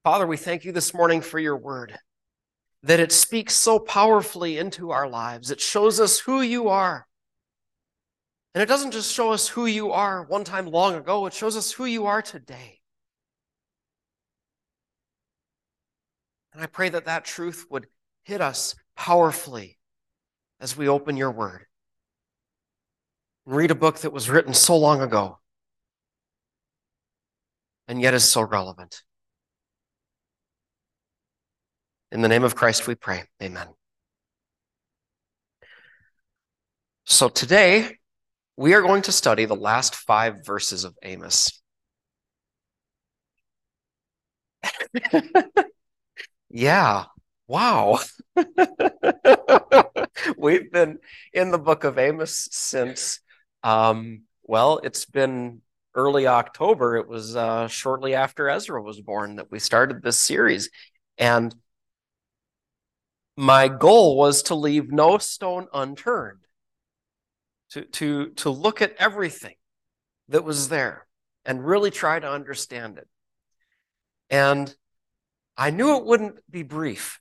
Father, we thank you this morning for your word, that it speaks so powerfully into our lives. It shows us who you are. And it doesn't just show us who you are one time long ago, it shows us who you are today. And I pray that that truth would hit us powerfully as we open your word and read a book that was written so long ago and yet is so relevant. In the name of Christ we pray. Amen. So today, we are going to study the last 5 verses of Amos. Yeah, wow. We've been in the book of Amos since, it's been early October. It was shortly after Ezra was born that we started this series. And my goal was to leave no stone unturned, to look at everything that was there and really try to understand it. And I knew it wouldn't be brief,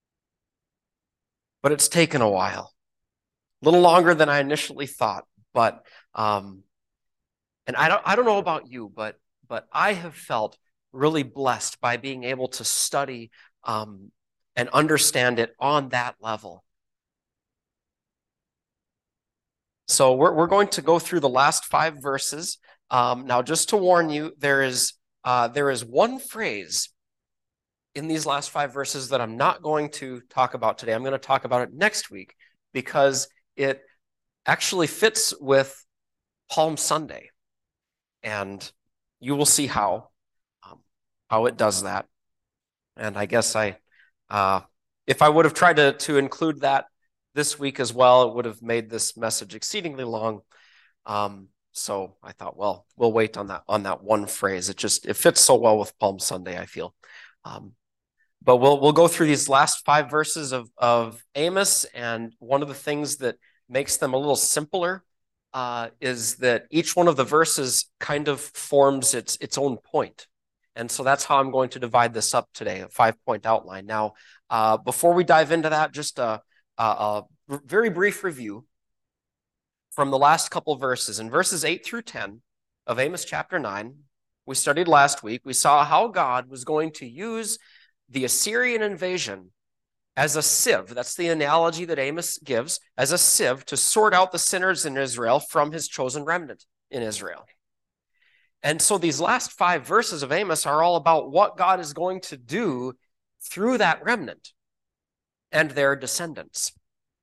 but it's taken a while, a little longer than I initially thought. But and I don't know about you, but I have felt really blessed by being able to study and understand it on that level. So we're going to go through the last 5 verses. Now, just to warn you, there is one phrase in these last 5 verses that I'm not going to talk about today. I'm going to talk about it next week because it actually fits with Palm Sunday. And you will see how it does that. And I guess if I would have tried to include that this week as well, it would have made this message exceedingly long. So I thought, well, we'll wait on that one phrase. It fits so well with Palm Sunday, I feel. But we'll go through these last 5 verses of Amos, and one of the things that makes them a little simpler is that each one of the verses kind of forms its own point. And so that's how I'm going to divide this up today, a 5-point outline. Now, before we dive into that, just a very brief review from the last couple of verses. In verses 8 through 10 of Amos chapter 9, we studied last week, we saw how God was going to use the Assyrian invasion as a sieve. That's the analogy that Amos gives, as a sieve to sort out the sinners in Israel from his chosen remnant in Israel. And so these last 5 verses of Amos are all about what God is going to do through that remnant and their descendants.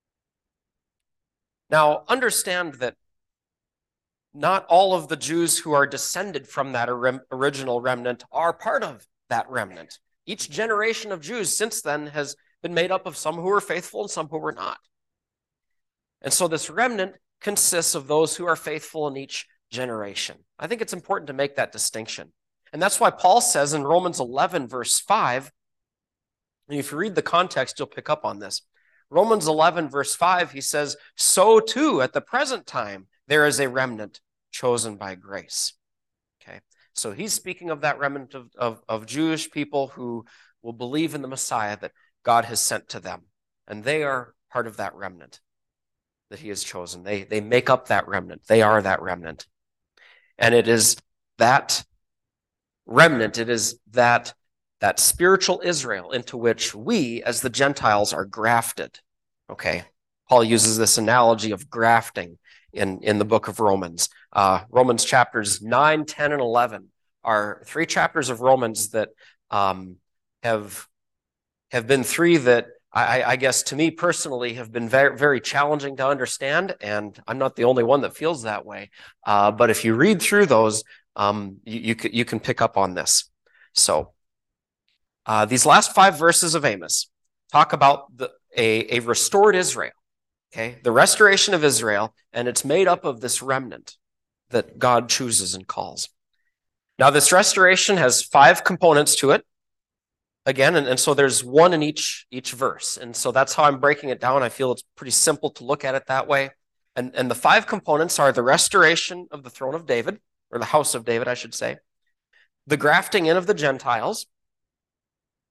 Now, understand that not all of the Jews who are descended from that original remnant are part of that remnant. Each generation of Jews since then has been made up of some who were faithful and some who were not. And so this remnant consists of those who are faithful in each generation. I think it's important to make that distinction. And that's why Paul says in Romans 11, verse 5, and if you read the context, you'll pick up on this. Romans 11, verse 5, he says, "So too, at the present time, there is a remnant chosen by grace." Okay, so he's speaking of that remnant of Jewish people who will believe in the Messiah that God has sent to them. And they are part of that remnant that he has chosen. They make up that remnant. They are that remnant. And it is that remnant, it is that spiritual Israel into which we, as the Gentiles, are grafted. Okay, Paul uses this analogy of grafting in the book of Romans. Romans chapters 9, 10, and 11 are 3 chapters of Romans that have been 3 that I guess to me personally have been very, very challenging to understand, and I'm not the only one that feels that way. But if you read through those, you can pick up on this. So these last 5 verses of Amos talk about a restored Israel. Okay, the restoration of Israel, and it's made up of this remnant that God chooses and calls. Now, this restoration has 5 components to it. Again, and so there's 1 in each verse. And so that's how I'm breaking it down. I feel it's pretty simple to look at it that way. And the 5 components are the restoration of the throne of David, or the house of David, I should say, the grafting in of the Gentiles,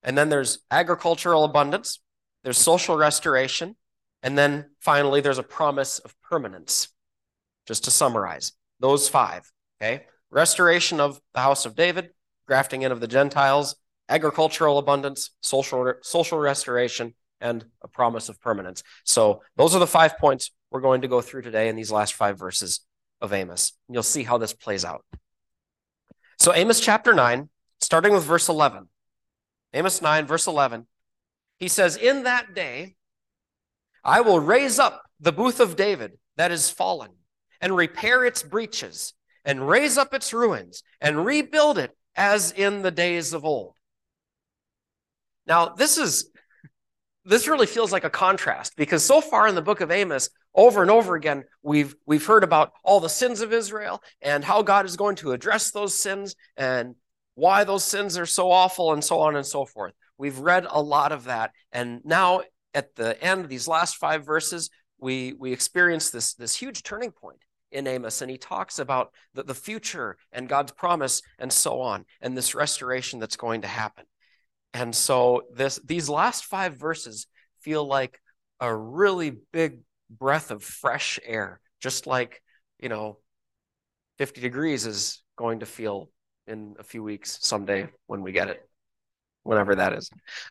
And then there's agricultural abundance, there's social restoration, and then finally there's a promise of permanence. Just to summarize, those five, okay? Restoration of the house of David, grafting in of the Gentiles, agricultural abundance, social restoration, and a promise of permanence. So those are the 5 points we're going to go through today in these last 5 verses of Amos. You'll see how this plays out. So Amos chapter 9, starting with verse 11. Amos 9, verse 11. He says, "In that day, I will raise up the booth of David that is fallen, and repair its breaches, and raise up its ruins, and rebuild it as in the days of old." Now, this really feels like a contrast, because so far in the book of Amos, over and over again, we've heard about all the sins of Israel and how God is going to address those sins and why those sins are so awful and so on and so forth. We've read a lot of that. And now at the end, these last 5 verses, we experience this huge turning point in Amos, and he talks about the future and God's promise and so on, and this restoration that's going to happen. And so these last 5 verses feel like a really big breath of fresh air, just like, 50 degrees is going to feel in a few weeks someday when we get it, whenever that is.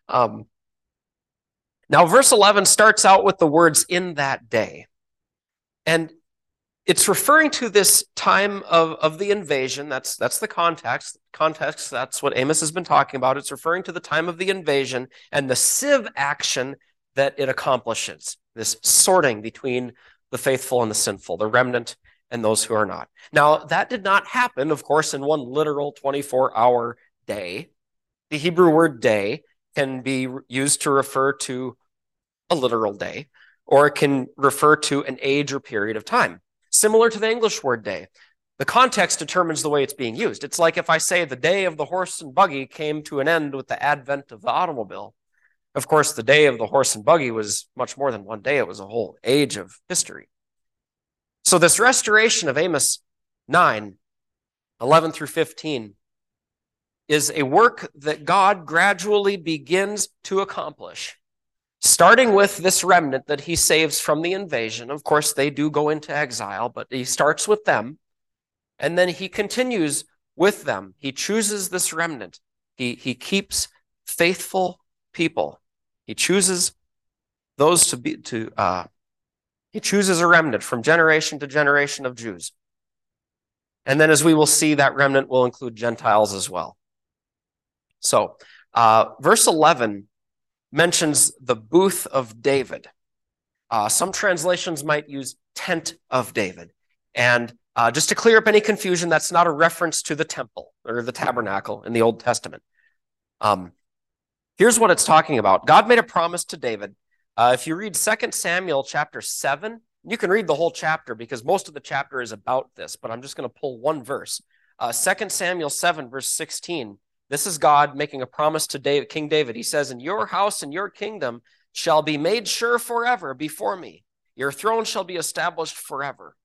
Now, verse 11 starts out with the words "in that day." And it's referring to this time of the invasion. That's the context. That's what Amos has been talking about. It's referring to the time of the invasion and the civ action that it accomplishes, this sorting between the faithful and the sinful, the remnant and those who are not. Now, that did not happen, of course, in one literal 24-hour day. The Hebrew word "day" can be used to refer to a literal day, or it can refer to an age or period of time. Similar to the English word "day." The context determines the way it's being used. It's like if I say the day of the horse and buggy came to an end with the advent of the automobile. Of course, the day of the horse and buggy was much more than one day. It was a whole age of history. So this restoration of Amos 9, 11 through 15, is a work that God gradually begins to accomplish, starting with this remnant that he saves from the invasion. Of course, they do go into exile, but he starts with them, and then he continues with them. He chooses this remnant. He keeps faithful people. He chooses those he chooses a remnant from generation to generation of Jews. And then, as we will see, that remnant will include Gentiles as well. So, verse 11 mentions the booth of David. Some translations might use tent of David. And just to clear up any confusion, that's not a reference to the temple or the tabernacle in the Old Testament. Here's what it's talking about. God made a promise to David. If you read 2 Samuel chapter 7, you can read the whole chapter because most of the chapter is about this, but I'm just going to pull one verse. 2 Samuel 7, verse 16. This is God making a promise to King David. He says, "And your house and your kingdom shall be made sure forever before me. Your throne shall be established forever."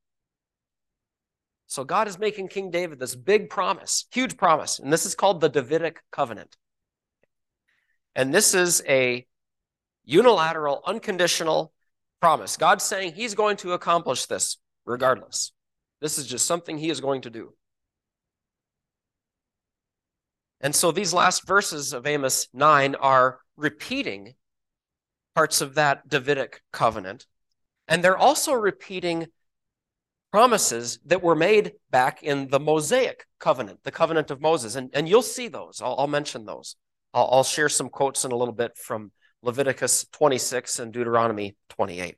So God is making King David this big promise, huge promise, and this is called the Davidic covenant. And this is a unilateral, unconditional promise. God's saying he's going to accomplish this regardless. This is just something he is going to do. And so these last verses of Amos 9 are repeating parts of that Davidic covenant. And they're also repeating promises that were made back in the Mosaic covenant, the covenant of Moses. And you'll see those. I'll mention those. I'll share some quotes in a little bit from Leviticus 26 and Deuteronomy 28.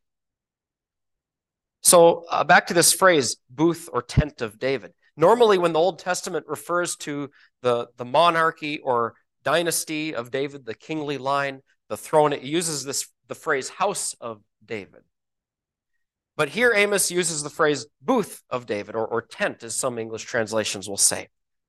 So back to this phrase, booth or tent of David. Normally, when the Old Testament refers to the monarchy or dynasty of David, the kingly line, the throne, it uses the phrase house of David. But here Amos uses the phrase booth of David, or tent, as some English translations will say.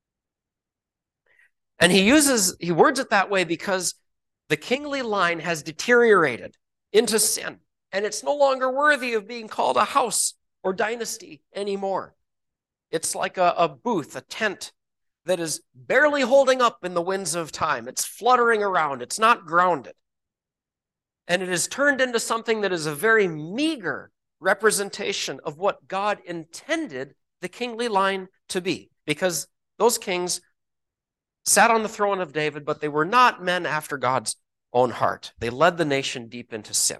And he words it that way because the kingly line has deteriorated into sin, and it's no longer worthy of being called a house or dynasty anymore. It's like a booth, a tent, that is barely holding up in the winds of time. It's fluttering around. It's not grounded. And it is turned into something that is a very meager representation of what God intended the kingly line to be. Because those kings sat on the throne of David, but they were not men after God's own heart. They led the nation deep into sin.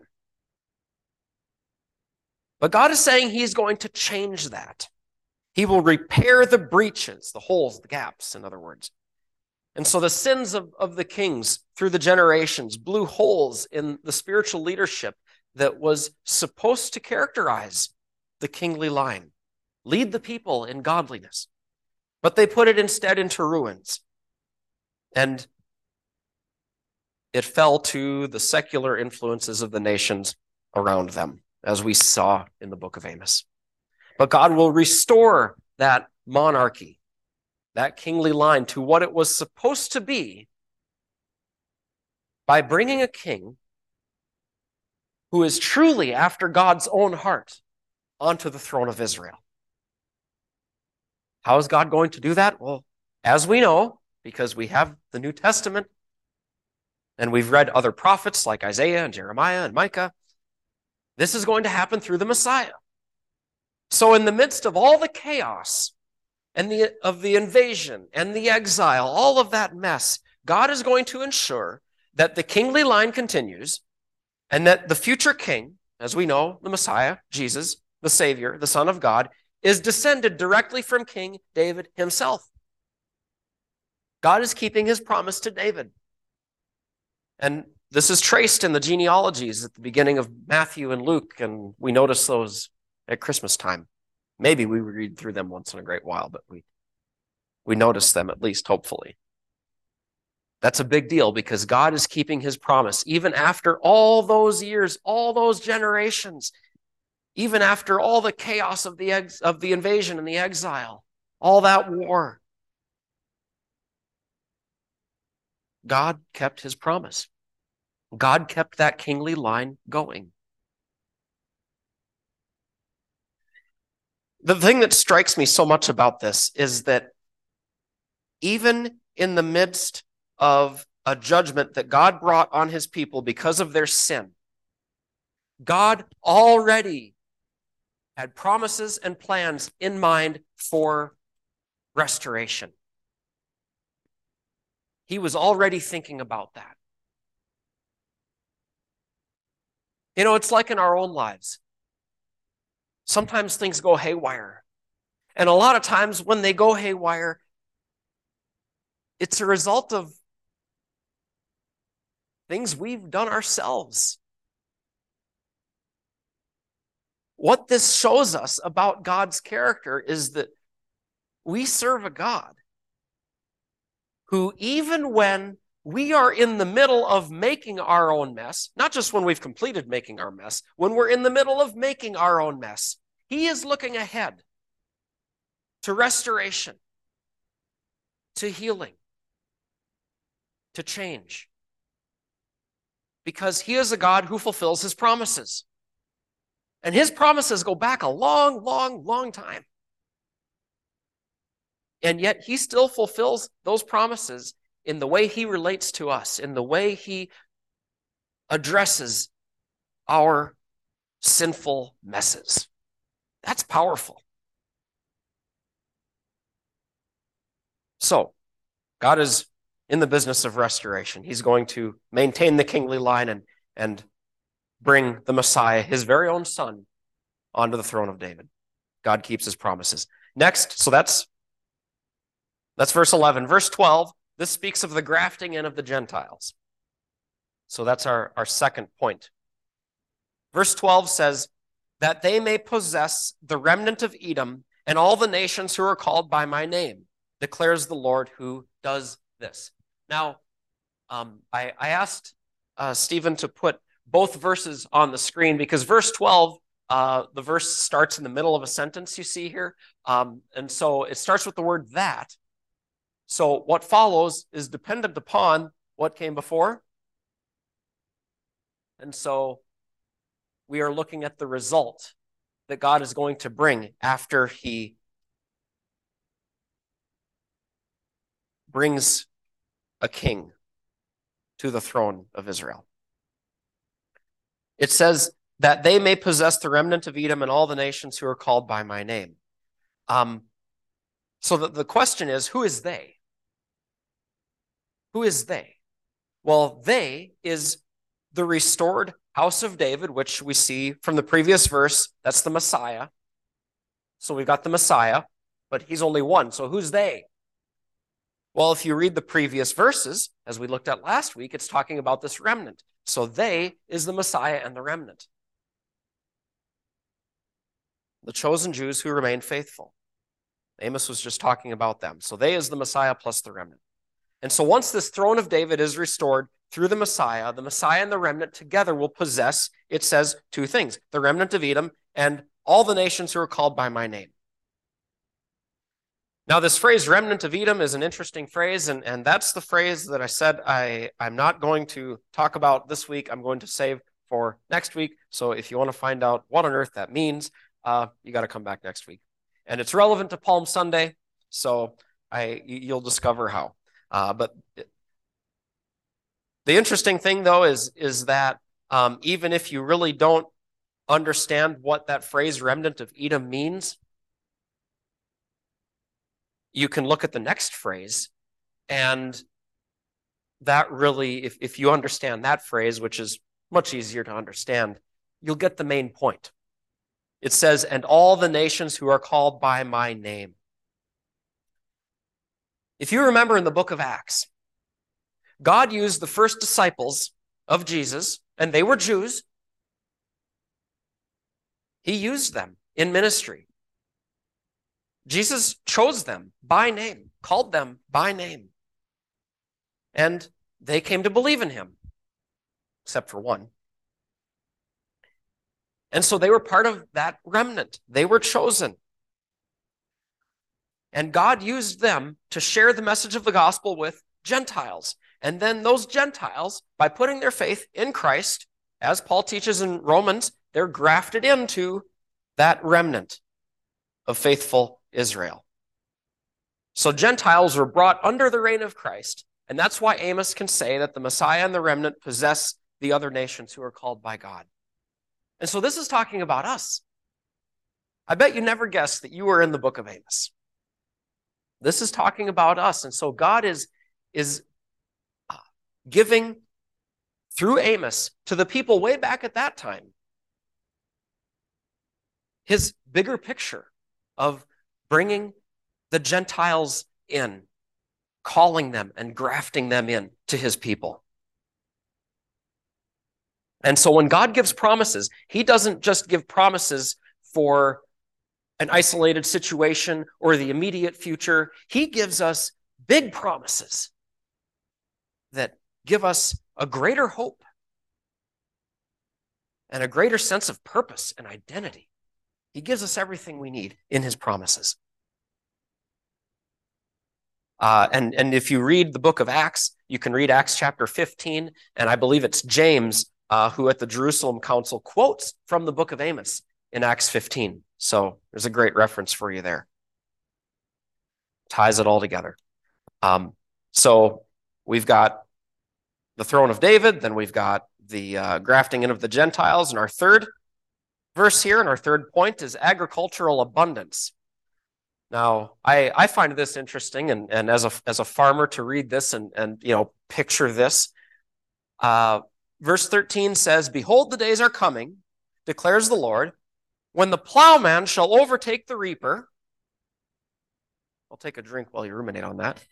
But God is saying he's going to change that. He will repair the breaches, the holes, the gaps, in other words. And so the sins of the kings through the generations blew holes in the spiritual leadership that was supposed to characterize the kingly line, lead the people in godliness. But they put it instead into ruins. And it fell to the secular influences of the nations around them, as we saw in the book of Amos. But God will restore that monarchy, that kingly line, to what it was supposed to be by bringing a king who is truly after God's own heart onto the throne of Israel. How is God going to do that? Well, as we know, because we have the New Testament and we've read other prophets like Isaiah and Jeremiah and Micah, this is going to happen through the Messiah. So in the midst of all the chaos and of the invasion and the exile, all of that mess, God is going to ensure that the kingly line continues and that the future king, as we know, the Messiah, Jesus, the Savior, the Son of God, is descended directly from King David himself. God is keeping his promise to David. And this is traced in the genealogies at the beginning of Matthew and Luke, and we notice those at Christmas time. Maybe we read through them once in a great while, but we notice them at least, hopefully. That's a big deal because God is keeping his promise, even after all those years, all those generations, even after all the chaos of the invasion and the exile, all that war. God kept his promise. God kept that kingly line going. The thing that strikes me so much about this is that even in the midst of a judgment that God brought on his people because of their sin, God already had promises and plans in mind for restoration. He was already thinking about that. You know, it's like in our own lives. Sometimes things go haywire. And a lot of times when they go haywire, it's a result of things we've done ourselves. What this shows us about God's character is that we serve a God who, even when we are in the middle of making our own mess, not just when we've completed making our mess, when we're in the middle of making our own mess, he is looking ahead to restoration, to healing, to change. Because he is a God who fulfills his promises. And his promises go back a long, long, long time. And yet he still fulfills those promises in the way he relates to us, in the way he addresses our sinful messes. That's powerful. So, God is in the business of restoration. He's going to maintain the kingly line and bring the Messiah, his very own son, onto the throne of David. God keeps his promises. Next, so that's verse 11. Verse 12, this speaks of the grafting in of the Gentiles. So that's our second point. Verse 12 says, that they may possess the remnant of Edom and all the nations who are called by my name, declares the Lord who does this. Now, I asked Stephen to put both verses on the screen because verse 12, the verse starts in the middle of a sentence you see here. And so it starts with the word that. So what follows is dependent upon what came before. And so we are looking at the result that God is going to bring after he brings a king to the throne of Israel. It says that they may possess the remnant of Edom and all the nations who are called by my name. So the question is, who is they? Who is they? Well, they is the restored house of David, which we see from the previous verse. That's the Messiah. So we've got the Messiah, but he's only one. So who's they? Well, if you read the previous verses, as we looked at last week, it's talking about this remnant. So they is the Messiah and the remnant. The chosen Jews who remain faithful. Amos was just talking about them. So they is the Messiah plus the remnant. And so once this throne of David is restored through the Messiah and the remnant together will possess, it says, two things: the remnant of Edom and all the nations who are called by my name. Now, this phrase, remnant of Edom, is an interesting phrase, and that's the phrase that I said I'm not going to talk about this week. I'm going to save for next week. So if you want to find out what on earth that means, you got to come back next week. And it's relevant to Palm Sunday, so you'll discover how. But the interesting thing, though, is that even if you really don't understand what that phrase, remnant of Edom, means, you can look at the next phrase, and that really, if you understand that phrase, which is much easier to understand, you'll get the main point. It says, and all the nations who are called by my name. If you remember in the book of Acts, God used the first disciples of Jesus, and they were Jews. He used them in ministry. Jesus chose them by name, called them by name. And they came to believe in him, except for one. And so they were part of that remnant. They were chosen. And God used them to share the message of the gospel with Gentiles. And then those Gentiles, by putting their faith in Christ, as Paul teaches in Romans, they're grafted into that remnant of faithful Israel. So Gentiles were brought under the reign of Christ. And that's why Amos can say that the Messiah and the remnant possess the other nations who are called by God. And so this is talking about us. I bet you never guessed that you were in the book of Amos. This is talking about us. And so God is giving through Amos to the people way back at that time his bigger picture of bringing the Gentiles in, calling them and grafting them in to his people. And so when God gives promises, he doesn't just give promises for an isolated situation or the immediate future. He gives us big promises that give us a greater hope and a greater sense of purpose and identity. He gives us everything we need in his promises. And if you read the book of Acts, you can read Acts chapter 15, and I believe it's James who at the Jerusalem Council quotes from the book of Amos in Acts 15. So there's a great reference for you there. Ties it all together. So we've got the throne of David, then we've got the grafting in of the Gentiles, and our third verse here, and our third point is agricultural abundance. Now, I find this interesting, and as a farmer to read this and picture this. Verse 13 says, "Behold, the days are coming, declares the Lord, when the plowman shall overtake the reaper." I'll take a drink while you ruminate on that.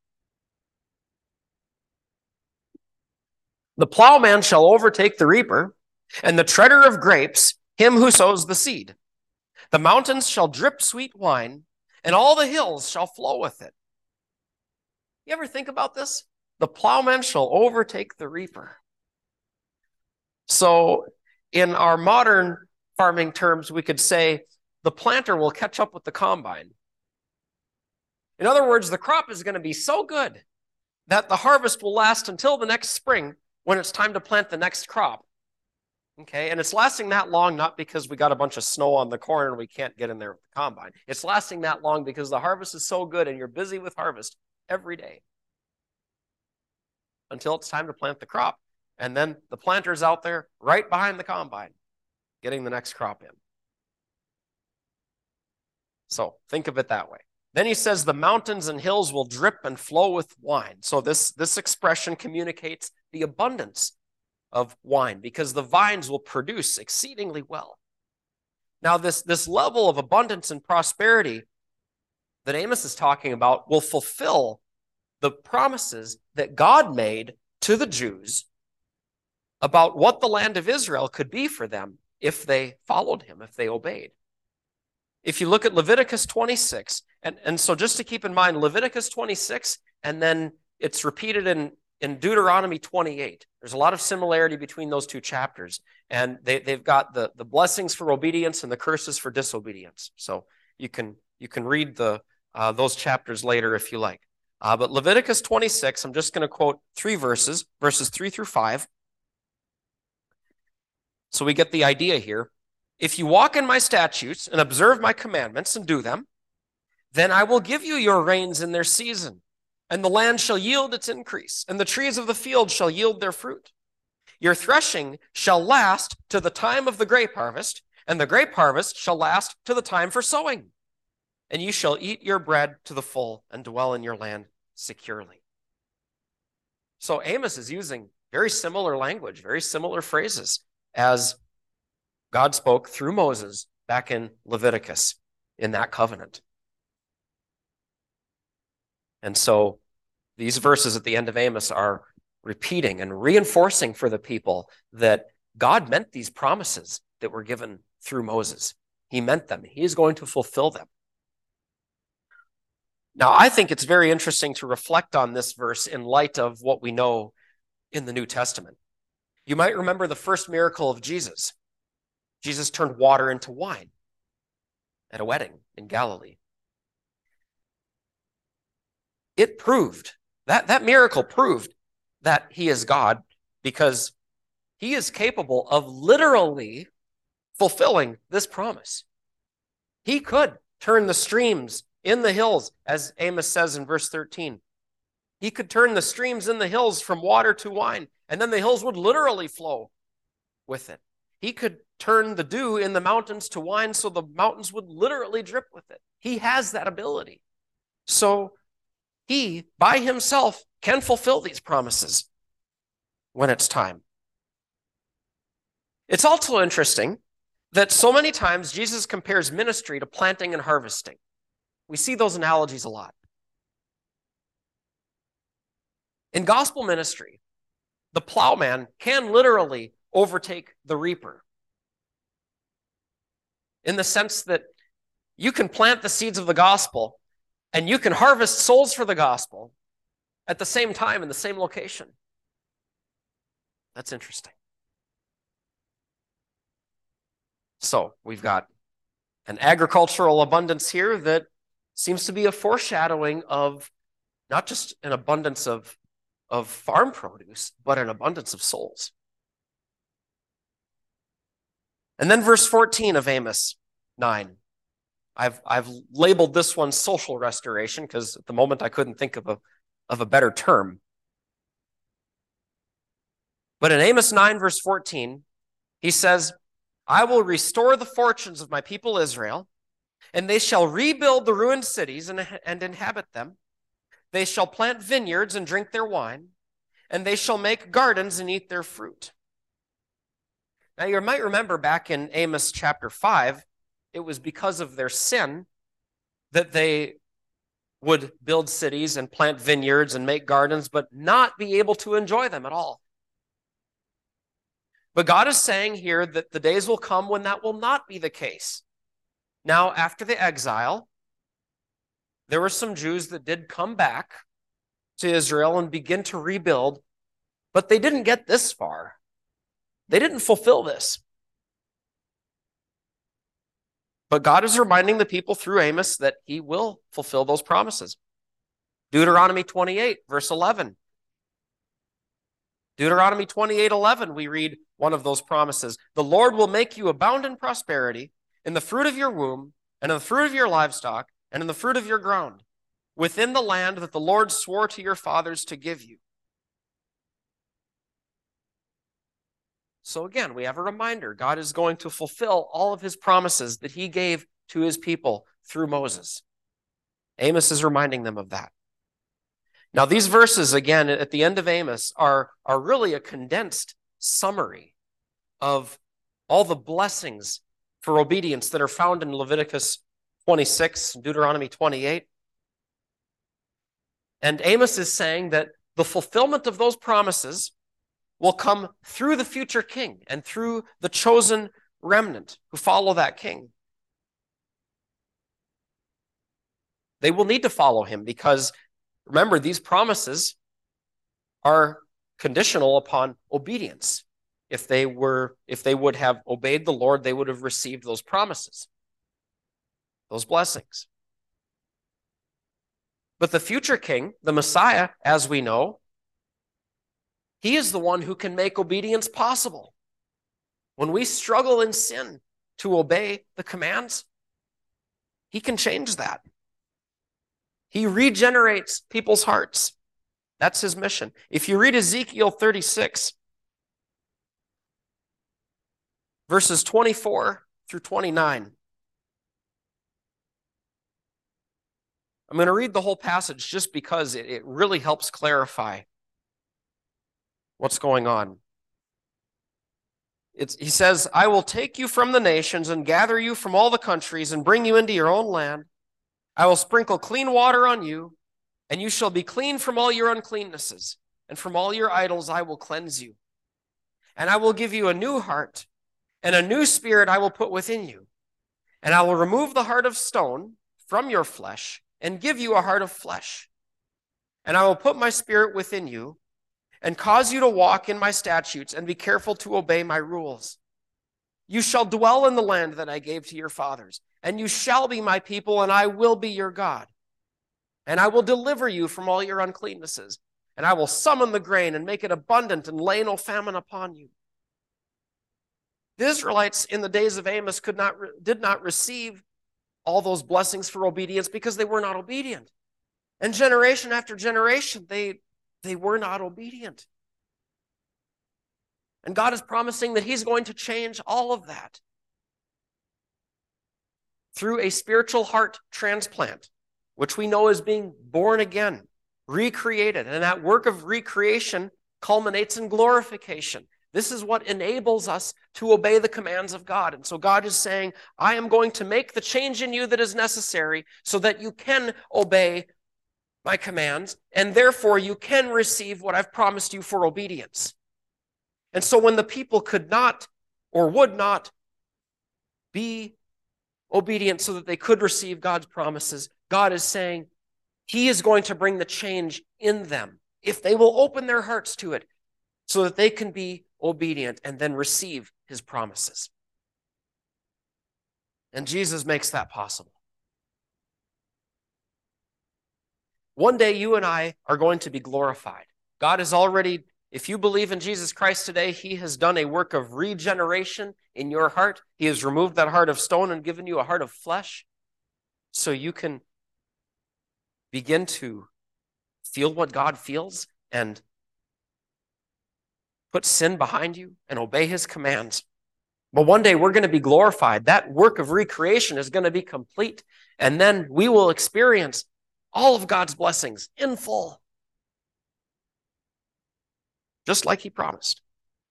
"The plowman shall overtake the reaper, and the treader of grapes him who sows the seed. The mountains shall drip sweet wine, and all the hills shall flow with it." You ever think about this? The plowman shall overtake the reaper. So in our modern farming terms, we could say the planter will catch up with the combine. In other words, the crop is going to be so good that the harvest will last until the next spring when it's time to plant the next crop. Okay, and it's lasting that long not because we got a bunch of snow on the corn and we can't get in there with the combine. It's lasting that long because the harvest is so good and you're busy with harvest every day. until it's time to plant the crop. And then the planter's out there right behind the combine, getting the next crop in. So think of it that way. Then he says the mountains and hills will drip and flow with wine. So this expression communicates the abundance of wine because the vines will produce exceedingly well. Now, this level of abundance and prosperity that Amos is talking about will fulfill the promises that God made to the Jews about what the land of Israel could be for them if they followed him, if they obeyed. If you look at Leviticus 26, and so just to keep in mind, Leviticus 26, and then it's repeated in Deuteronomy 28. There's a lot of similarity between those two chapters. And they've got the blessings for obedience and the curses for disobedience. So you can read those chapters later if you like. But Leviticus 26, I'm just going to quote 3 verses 3 through 5. So we get the idea here. If you walk in my statutes and observe my commandments and do them, then I will give you your rains in their season, and the land shall yield its increase, and the trees of the field shall yield their fruit. Your threshing shall last to the time of the grape harvest, and the grape harvest shall last to the time for sowing. And you shall eat your bread to the full and dwell in your land securely. So Amos is using very similar language, very similar phrases as God spoke through Moses back in Leviticus in that covenant. And so these verses at the end of Amos are repeating and reinforcing for the people that God meant these promises that were given through Moses. He meant them. He is going to fulfill them. Now, I think it's very interesting to reflect on this verse in light of what we know in the New Testament. You might remember the first miracle of Jesus. Jesus turned water into wine at a wedding in Galilee. It proved, that miracle proved that he is God because he is capable of literally fulfilling this promise. He could turn the streams in the hills, as Amos says in verse 13. He could turn the streams in the hills from water to wine, and then the hills would literally flow with it. He could turn the dew in the mountains to wine so the mountains would literally drip with it. He has that ability. So he, by himself, can fulfill these promises when it's time. It's also interesting that so many times Jesus compares ministry to planting and harvesting. We see those analogies a lot. In gospel ministry, the plowman can literally overtake the reaper in the sense that you can plant the seeds of the gospel and you can harvest souls for the gospel at the same time in the same location. That's interesting. So we've got an agricultural abundance here that seems to be a foreshadowing of not just an abundance of farm produce, but an abundance of souls. And then verse 14 of Amos 9. I've labeled this one social restoration because at the moment I couldn't think of a better term. But in Amos 9 verse 14, he says, I will restore the fortunes of my people Israel, and they shall rebuild the ruined cities and inhabit them. They shall plant vineyards and drink their wine, and they shall make gardens and eat their fruit. Now, you might remember back in Amos chapter 5, it was because of their sin that they would build cities and plant vineyards and make gardens, but not be able to enjoy them at all. But God is saying here that the days will come when that will not be the case. Now, after the exile, there were some Jews that did come back to Israel and begin to rebuild, but they didn't get this far. They didn't fulfill this. But God is reminding the people through Amos that he will fulfill those promises. Deuteronomy 28, verse 11. Deuteronomy 28:11, we read one of those promises. The Lord will make you abound in prosperity, in the fruit of your womb, and in the fruit of your livestock, and in the fruit of your ground, within the land that the Lord swore to your fathers to give you. So again, we have a reminder. God is going to fulfill all of his promises that he gave to his people through Moses. Amos is reminding them of that. Now, these verses, again, at the end of Amos, are really a condensed summary of all the blessings for obedience that are found in Leviticus 26, Deuteronomy 28. And Amos is saying that the fulfillment of those promises will come through the future king and through the chosen remnant who follow that king. They will need to follow him because, remember, these promises are conditional upon obedience. If they would have obeyed the Lord, they would have received those promises, those blessings. But the future king, the Messiah, as we know, he is the one who can make obedience possible. When we struggle in sin to obey the commands, he can change that. He regenerates people's hearts. That's his mission. If you read Ezekiel 36, verses 24 through 29, I'm going to read the whole passage just because it really helps clarify what's going on. He says, I will take you from the nations and gather you from all the countries and bring you into your own land. I will sprinkle clean water on you, and you shall be clean from all your uncleannesses, and from all your idols I will cleanse you. And I will give you a new heart, and a new spirit I will put within you. And I will remove the heart of stone from your flesh, and give you a heart of flesh. And I will put my spirit within you, and cause you to walk in my statutes, and be careful to obey my rules. You shall dwell in the land that I gave to your fathers, and you shall be my people, and I will be your God. And I will deliver you from all your uncleannesses, and I will summon the grain and make it abundant and lay no famine upon you. The Israelites in the days of Amos did not receive all those blessings for obedience because they were not obedient. And generation after generation, they were not obedient. And God is promising that he's going to change all of that through a spiritual heart transplant, which we know is being born again, recreated. And that work of recreation culminates in glorification. This is what enables us to obey the commands of God. And so God is saying, I am going to make the change in you that is necessary so that you can obey my commands, and therefore you can receive what I've promised you for obedience. And so when the people could not or would not be obedient so that they could receive God's promises, God is saying he is going to bring the change in them if they will open their hearts to it so that they can be obedient and then receive his promises. And Jesus makes that possible. One day you and I are going to be glorified. God has already, if you believe in Jesus Christ today, he has done a work of regeneration in your heart. He has removed that heart of stone and given you a heart of flesh so you can begin to feel what God feels and put sin behind you and obey his commands. But one day we're going to be glorified. That work of recreation is going to be complete. And then we will experience all of God's blessings in full, just like he promised.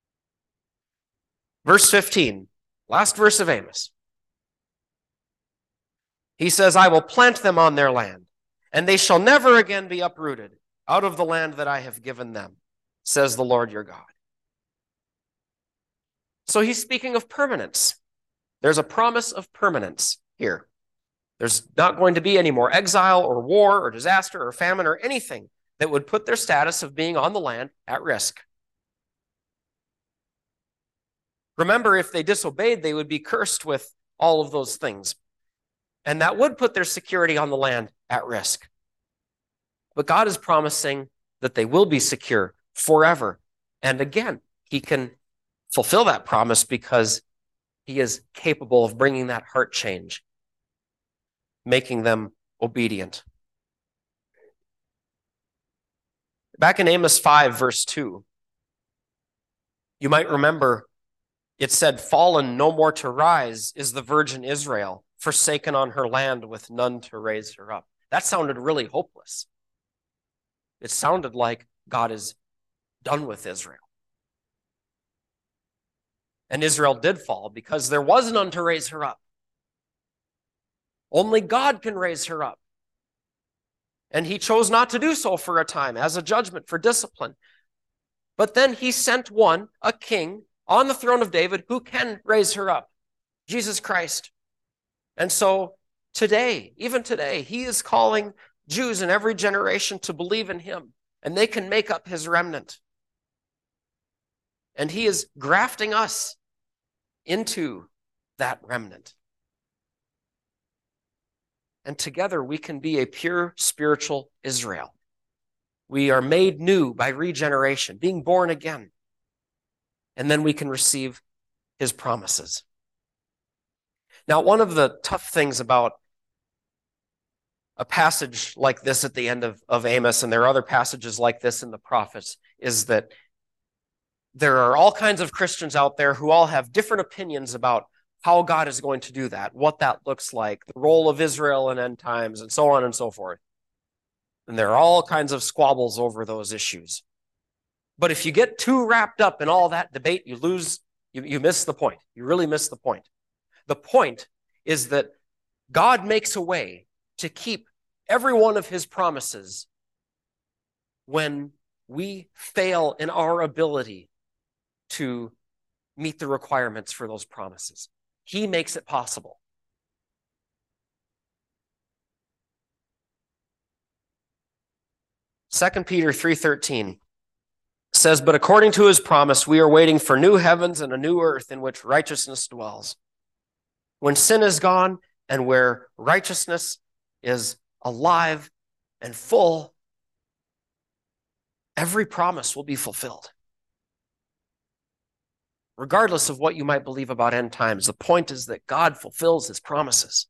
Verse 15, last verse of Amos. He says, I will plant them on their land, and they shall never again be uprooted out of the land that I have given them, says the Lord your God. So he's speaking of permanence. There's a promise of permanence here. There's not going to be any more exile or war or disaster or famine or anything that would put their status of being on the land at risk. Remember, if they disobeyed, they would be cursed with all of those things. And that would put their security on the land at risk. But God is promising that they will be secure forever. And again, he can fulfill that promise because he is capable of bringing that heart change, making them obedient. Back in Amos 5, verse 2, you might remember It said, fallen, no more to rise, is the virgin Israel, forsaken on her land with none to raise her up. That sounded really hopeless. It sounded like God is done with Israel. And Israel did fall because there was none to raise her up. Only God can raise her up. And he chose not to do so for a time as a judgment for discipline. But then he sent one, a king, on the throne of David who can raise her up, Jesus Christ. And so today, even today, he is calling Jews in every generation to believe in him, and they can make up his remnant. And he is grafting us into that remnant. And together we can be a pure spiritual Israel. We are made new by regeneration, being born again. And then we can receive his promises. Now, one of the tough things about a passage like this at the end of Amos, and there are other passages like this in the prophets, is that there are all kinds of Christians out there who all have different opinions about how God is going to do that, what that looks like, the role of Israel in end times, and so on and so forth. And there are all kinds of squabbles over those issues. But if you get too wrapped up in all that debate, you miss the point. You really miss the point. The point is that God makes a way to keep every one of his promises when we fail in our ability to meet the requirements for those promises. He makes it possible. Second Peter 3:13 says, but according to his promise, we are waiting for new heavens and a new earth in which righteousness dwells. When sin is gone and where righteousness is alive and full, every promise will be fulfilled. Regardless of what you might believe about end times, the point is that God fulfills his promises.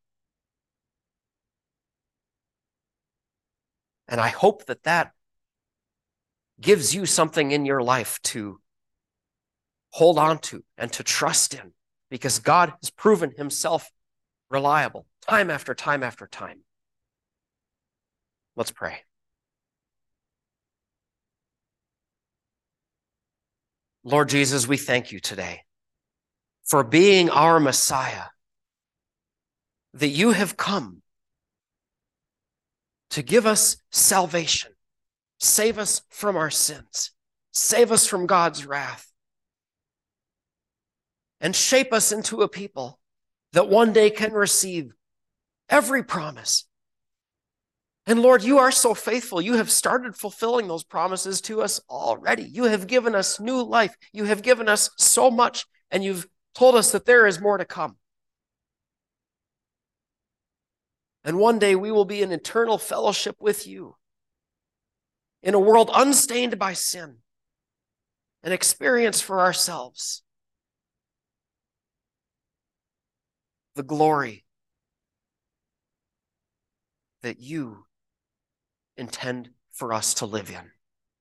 And I hope that that gives you something in your life to hold on to and to trust in, because God has proven himself reliable time after time after time. Let's pray. Lord Jesus, we thank you today for being our Messiah, that you have come to give us salvation, save us from our sins, save us from God's wrath, and shape us into a people that one day can receive every promise. And Lord, you are so faithful. You have started fulfilling those promises to us already. You have given us new life. You have given us so much, and you've told us that there is more to come. And one day we will be in eternal fellowship with you in a world unstained by sin, an experience for ourselves the glory that you intend for us to live in.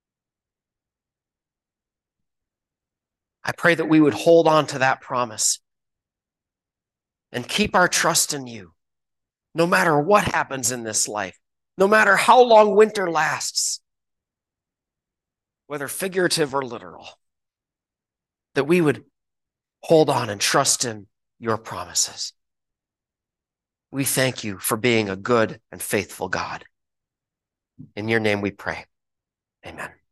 I pray that we would hold on to that promise and keep our trust in you, no matter what happens in this life, no matter how long winter lasts, whether figurative or literal, that we would hold on and trust in your promises. We thank you for being a good and faithful God. In your name we pray. Amen.